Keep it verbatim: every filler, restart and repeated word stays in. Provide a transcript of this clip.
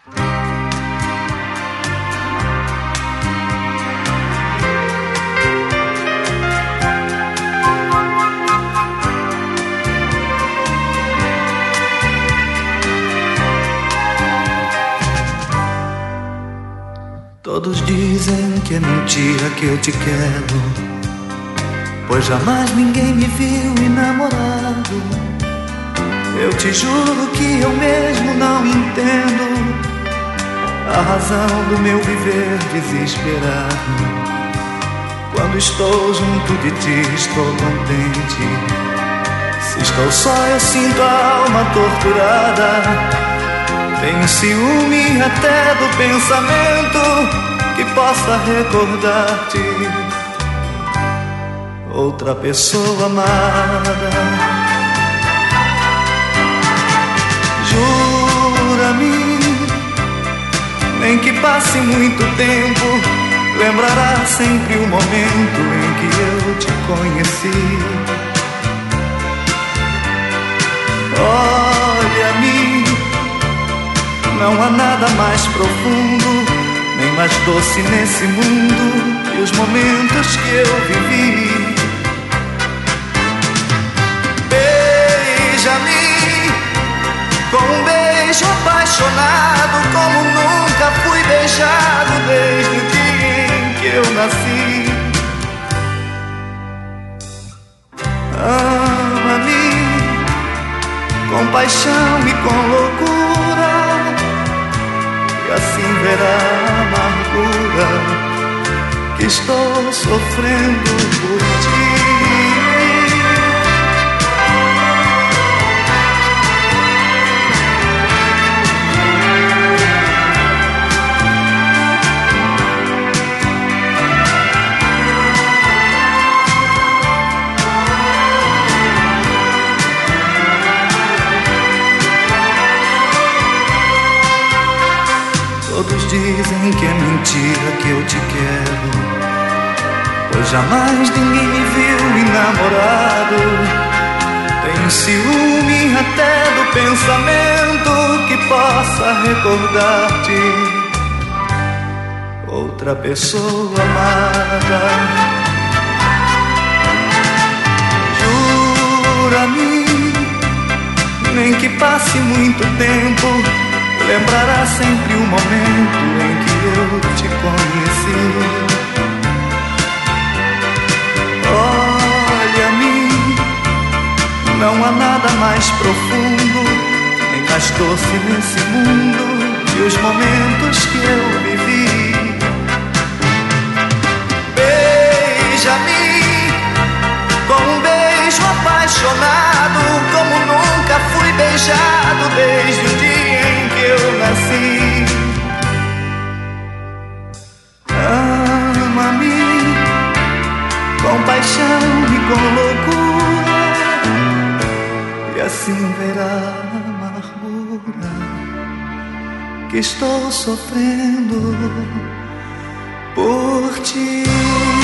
Todos dizem que é mentira que eu te quero, pois jamais ninguém me viu enamorado. Eu te juro que eu mesmo não entendo a razão do meu viver desesperado. Quando estou junto de ti estou contente, se estou só eu sinto a alma torturada. Tenho ciúme até do pensamento que possa recordar-te, outra pessoa amada. Jura-me, nem que passe muito tempo, lembrará sempre o momento em que eu te conheci. Olha-me, não há nada mais profundo, nem mais doce nesse mundo que os momentos que eu vivi. Beija-me com um beijo apaixonado, como nunca fui beijado desde o dia em que eu nasci. Ama-me com paixão e com loucura, e assim verá a amargura que estou sofrendo por ti. Todos dizem que é mentira que eu te quero, pois jamais ninguém me viu enamorado. Tenho ciúme até do pensamento que possa recordar-te, outra pessoa amada. Jura-me, nem que passe muito tempo, lembrará sempre o momento em que eu te conheci. Olha-me, não há nada mais profundo, nem mais doce nesse mundo que os momentos que eu vivi. Beija-me com um beijo apaixonado, como nunca fui beijado desde o dia em que eu nasci. Ama-me com paixão e com loucura, e assim verá a amargura que estou sofrendo por ti.